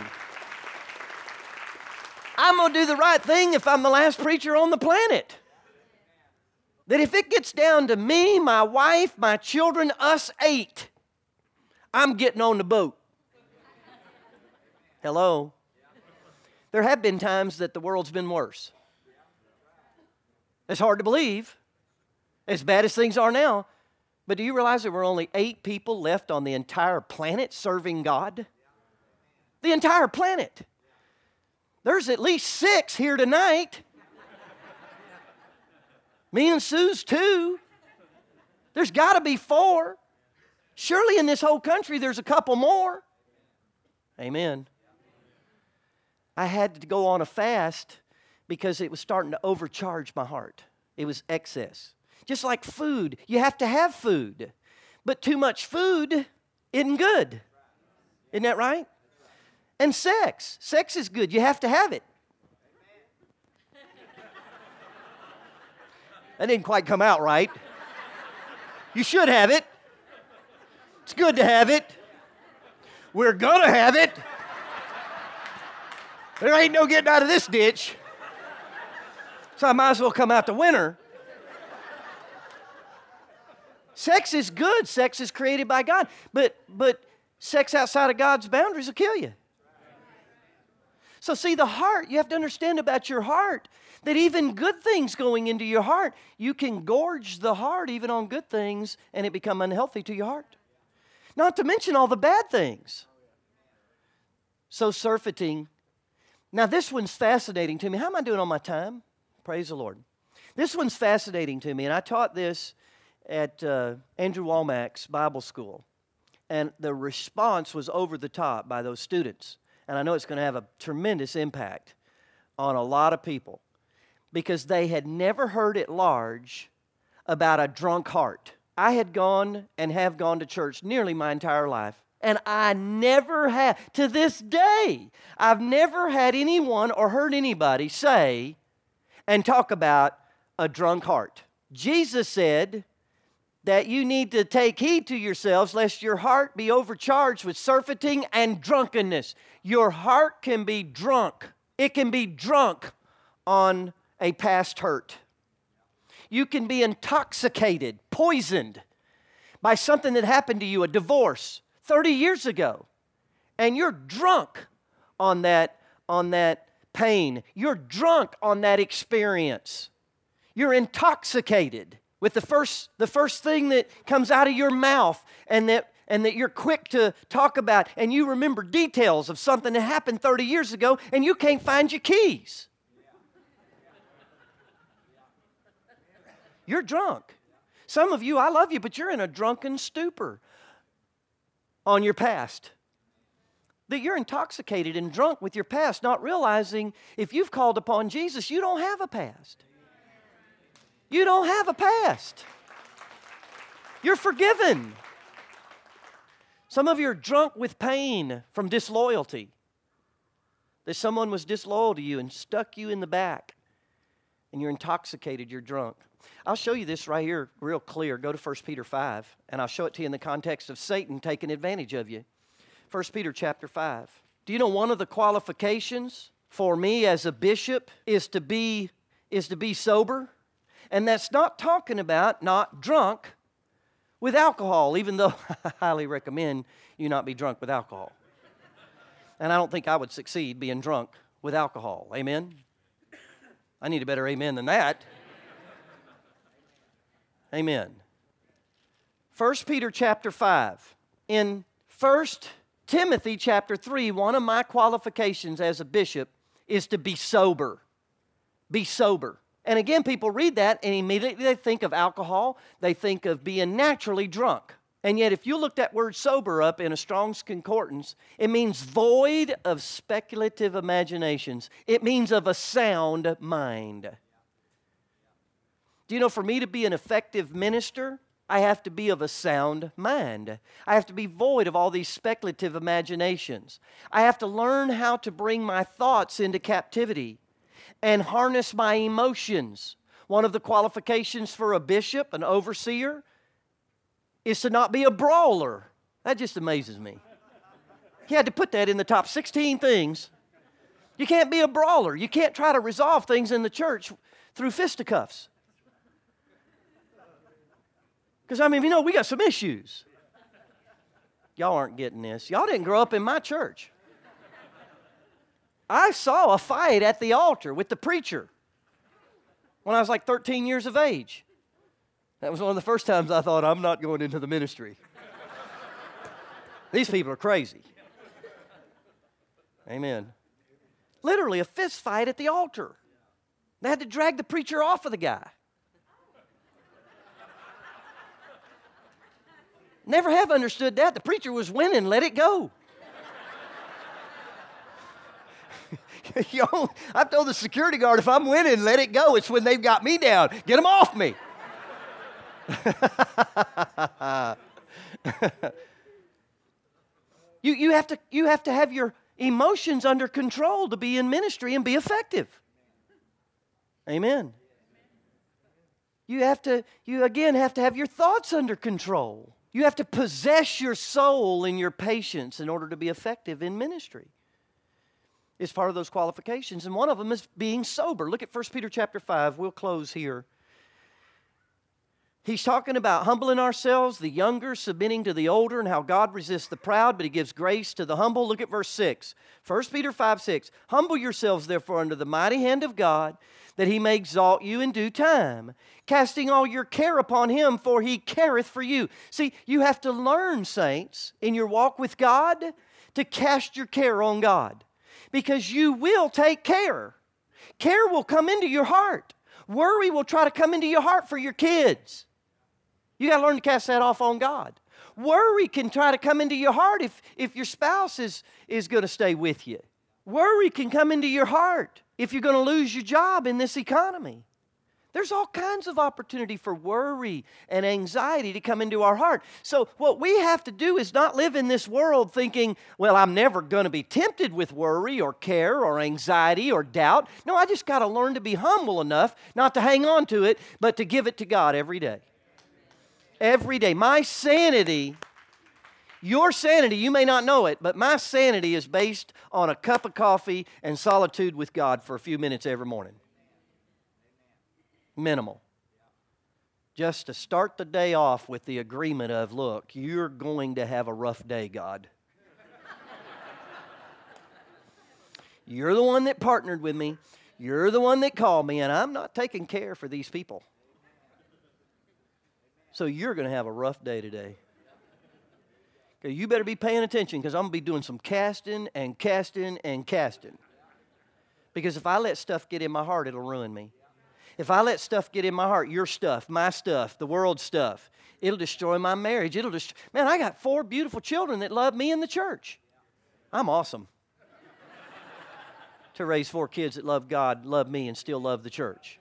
I'm going to do the right thing if I'm the last preacher on the planet. That if it gets down to me, my wife, my children, us 8, I'm getting on the boat. Hello? There have been times that the world's been worse. It's hard to believe. As bad as things are now, But do you realize there were only 8 people left on the entire planet serving God? The entire planet. There's at least 6 here tonight. Me and Sue's 2. There's got to be 4. Surely in this whole country there's a couple more. Amen. I had to go on a fast because it was starting to overcharge my heart. It was excess. Just like food, you have to have food. But too much food isn't good. Isn't that right? And sex. Sex is good. You have to have it. That didn't quite come out right. You should have it. It's good to have it. We're going to have it. There ain't no getting out of this ditch. So I might as well come out the winner. Sex is good. Sex is created by God. But sex outside of God's boundaries will kill you. So see, the heart, you have to understand about your heart that even good things going into your heart, you can gorge the heart even on good things and it become unhealthy to your heart. Not to mention all the bad things. So surfeiting. Now this one's fascinating to me. How am I doing on my time? Praise the Lord. This one's fascinating to me, and I taught this at Andrew Womack's Bible School. And the response was over the top by those students. And I know it's going to have a tremendous impact on a lot of people because they had never heard at large about a drunk heart. I had gone and have gone to church nearly my entire life. And I never have, to this day, I've never had anyone or heard anybody say and talk about a drunk heart. Jesus said that you need to take heed to yourselves lest your heart be overcharged with surfeiting and drunkenness. Your heart can be drunk. It can be drunk on a past hurt. You can be intoxicated, poisoned by something that happened to you, a divorce 30 years ago, and you're drunk on that pain. You're drunk on that experience. You're intoxicated with the first thing that comes out of your mouth and that you're quick to talk about, and you remember details of something that happened 30 years ago, and you can't find your keys. You're drunk. Some of you, I love you, but you're in a drunken stupor on your past. That you're intoxicated and drunk with your past, not realizing if you've called upon Jesus, you don't have a past. You don't have a past. You're forgiven. Some of you are drunk with pain from disloyalty. That someone was disloyal to you and stuck you in the back. And you're intoxicated, you're drunk. I'll show you this right here real clear. Go to 1 Peter 5, and I'll show it to you in the context of Satan taking advantage of you. 1 Peter chapter 5. Do you know one of the qualifications for me as a bishop is to be sober? And that's not talking about not drunk with alcohol, even though I highly recommend you not be drunk with alcohol. And I don't think I would succeed being drunk with alcohol. Amen? I need a better amen than that. Amen. 1 Peter chapter 5. In 1 Timothy chapter 3, one of my qualifications as a bishop is to be sober. Be sober. And again, people read that and immediately they think of alcohol. They think of being naturally drunk. And yet, if you look that word sober up in a Strong's Concordance, it means void of speculative imaginations. It means of a sound mind. Do you know, for me to be an effective minister, I have to be of a sound mind. I have to be void of all these speculative imaginations. I have to learn how to bring my thoughts into captivity and harness my emotions. One of the qualifications for a bishop, an overseer, is to not be a brawler. That just amazes me. He had to put that in the top 16 things. You can't be a brawler. You can't try to resolve things in the church through fisticuffs. Because, we got some issues. Y'all aren't getting this. Y'all didn't grow up in my church. I saw a fight at the altar with the preacher when I was like 13 years of age. That was one of the first times I thought, I'm not going into the ministry. These people are crazy. Amen. Literally a fist fight at the altar. They had to drag the preacher off of the guy. Never have understood that. The preacher was winning. Let it go. I've told the security guard, if I'm winning, let it go. It's when they've got me down. Get them off me. You have to have your emotions under control to be in ministry and be effective. Amen. You again have to have your thoughts under control. You have to possess your soul and your patience in order to be effective in ministry. It's part of those qualifications, and one of them is being sober. Look at 1 Peter chapter 5. We'll close here. He's talking about humbling ourselves, the younger submitting to the older, and how God resists the proud, but He gives grace to the humble. Look at verse 6. 1 Peter 5:6. Humble yourselves, therefore, under the mighty hand of God, that He may exalt you in due time, casting all your care upon Him, for He careth for you. See, you have to learn, saints, in your walk with God, to cast your care on God, because you will take care. Care will come into your heart. Worry will try to come into your heart for your kids. You got to learn to cast that off on God. Worry can try to come into your heart if your spouse is going to stay with you. Worry can come into your heart if you're going to lose your job in this economy. There's all kinds of opportunity for worry and anxiety to come into our heart. So what we have to do is not live in this world thinking, well, I'm never going to be tempted with worry or care or anxiety or doubt. No, I just got to learn to be humble enough not to hang on to it, but to give it to God every day. Every day. My sanity, your sanity, you may not know it, but my sanity is based on a cup of coffee and solitude with God for a few minutes every morning. Minimal. Just to start the day off with the agreement of, look, you're going to have a rough day, God. You're the one that partnered with me. You're the one that called me, and I'm not taking care for these people. So you're going to have a rough day today. Okay, you better be paying attention, because I'm going to be doing some casting and casting and casting. Because if I let stuff get in my heart, it'll ruin me. If I let stuff get in my heart, your stuff, my stuff, the world's stuff, it'll destroy my marriage. Man, I got 4 beautiful children that love me in the church. I'm awesome. To raise 4 kids that love God, love me, and still love the church.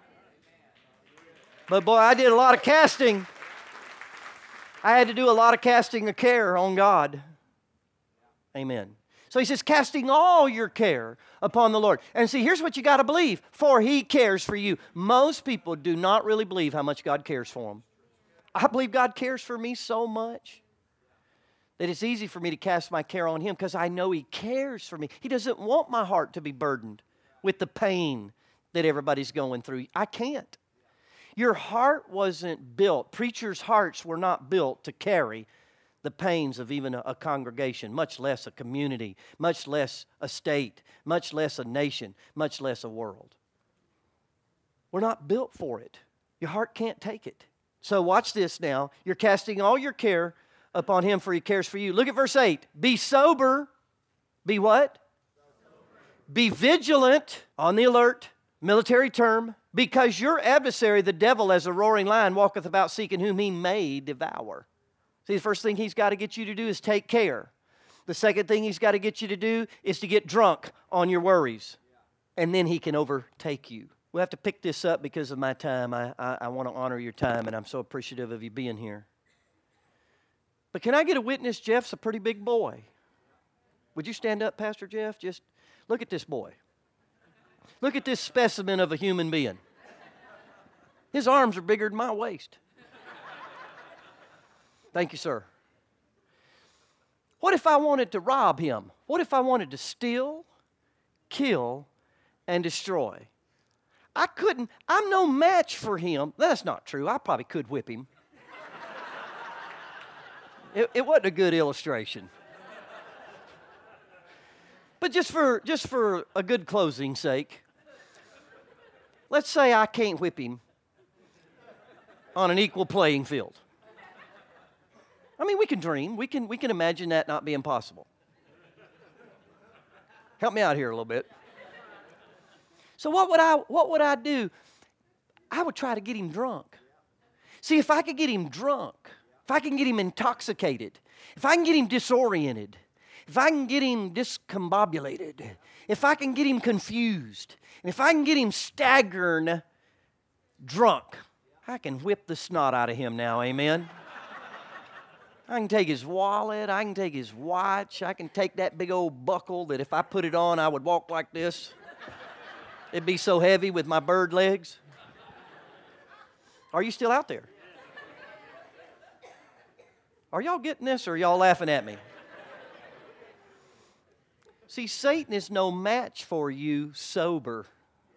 But boy, I did a lot of casting. I had to do a lot of casting of care on God. Amen. So he says, casting all your care upon the Lord. And see, here's what you got to believe. For He cares for you. Most people do not really believe how much God cares for them. I believe God cares for me so much that it's easy for me to cast my care on Him, because I know He cares for me. He doesn't want my heart to be burdened with the pain that everybody's going through. I can't. Your heart wasn't built. Preachers' hearts were not built to carry the pains of even a congregation, much less a community, much less a state, much less a nation, much less a world. We're not built for it. Your heart can't take it. So watch this now. You're casting all your care upon Him, for He cares for you. Look at verse 8. Be sober. Be what? Be vigilant, on the alert, military term, because your adversary, the devil, as a roaring lion, walketh about seeking whom he may devour. See, the first thing he's got to get you to do is take care. The second thing he's got to get you to do is to get drunk on your worries. And then he can overtake you. We'll have to pick this up because of my time. I want to honor your time, and I'm so appreciative of you being here. But can I get a witness? Jeff's a pretty big boy. Would you stand up, Pastor Jeff? Just look at this boy. Look at this specimen of a human being. His arms are bigger than my waist. Thank you, sir. What if I wanted to rob him? What if I wanted to steal, kill, and destroy? I couldn't. I'm no match for him. That's not true. I probably could whip him. It wasn't a good illustration. But just for a good closing sake, let's say I can't whip him. on an equal playing field. I mean, we can dream. We can imagine that not being possible. Help me out here a little bit. So what would I do? I would try to get him drunk. See, if I could get him drunk, if I can get him intoxicated, if I can get him disoriented, if I can get him discombobulated, if I can get him confused, and if I can get him staggering drunk, I can whip the snot out of him now, amen? I can take his wallet, I can take his watch, I can take that big old buckle that if I put it on, I would walk like this. It'd be so heavy with my bird legs. Are you still out there? Are y'all getting this or are y'all laughing at me? See, Satan is no match for you sober.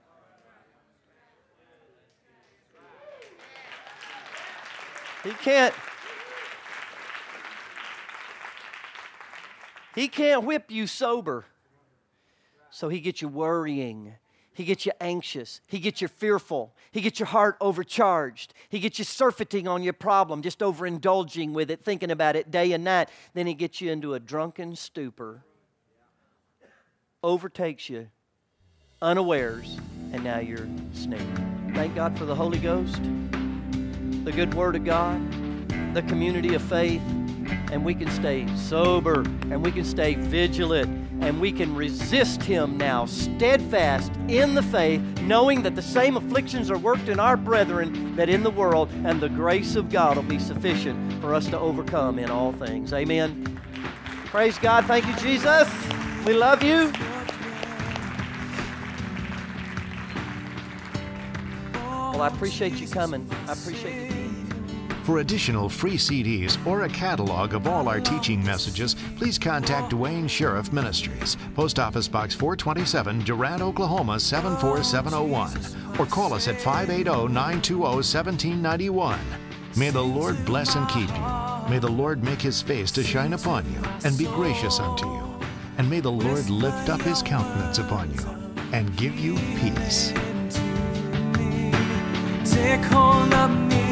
He can't whip you sober. So he gets you worrying. He gets you anxious. He gets you fearful. He gets your heart overcharged. He gets you surfeiting on your problem, just overindulging with it, thinking about it day and night. Then he gets you into a drunken stupor, overtakes you unawares, and now you're snared. Thank God for the Holy Ghost, the good Word of God, the community of faith, and we can stay sober, and we can stay vigilant, and we can resist him now, steadfast in the faith, knowing that the same afflictions are worked in our brethren that in the world, and the grace of God will be sufficient for us to overcome in all things. Amen. Praise God. Thank you, Jesus. We love you. Well, I appreciate you coming. I appreciate you. For additional free CDs or a catalog of all our teaching messages, please contact Dwayne Sheriff Ministries, Post Office Box 427, Durant, Oklahoma 74701, or call us at 580-920-1791. May the Lord bless and keep you. May the Lord make his face to shine upon you and be gracious unto you. And may the Lord lift up his countenance upon you and give you peace. Take hold of me.